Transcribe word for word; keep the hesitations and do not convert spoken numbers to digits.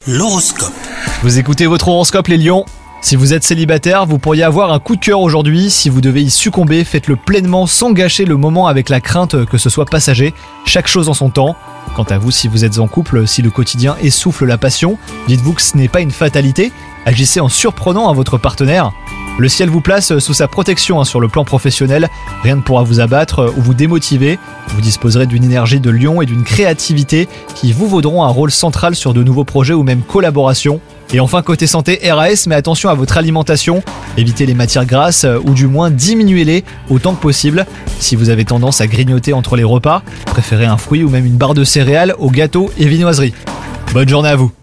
L'horoscope. Vous écoutez votre horoscope les lions. Si vous êtes célibataire, vous pourriez avoir un coup de cœur aujourd'hui. Si vous devez y succomber, faites-le pleinement sans gâcher le moment avec la crainte que ce soit passager. Chaque chose en son temps. Quant à vous, si vous êtes en couple, si le quotidien essouffle la passion, dites-vous que ce n'est pas une fatalité. Agissez en surprenant à votre partenaire. Le ciel vous place sous sa protection hein, sur le plan professionnel. Rien ne pourra vous abattre ou vous démotiver. Vous disposerez d'une énergie de lion et d'une créativité qui vous vaudront un rôle central sur de nouveaux projets ou même collaborations. Et enfin côté santé R A S, mais attention à votre alimentation. Évitez les matières grasses ou du moins diminuez-les autant que possible. Si vous avez tendance à grignoter entre les repas, préférez un fruit ou même une barre de céréales aux gâteaux et viennoiseries. Bonne journée à vous.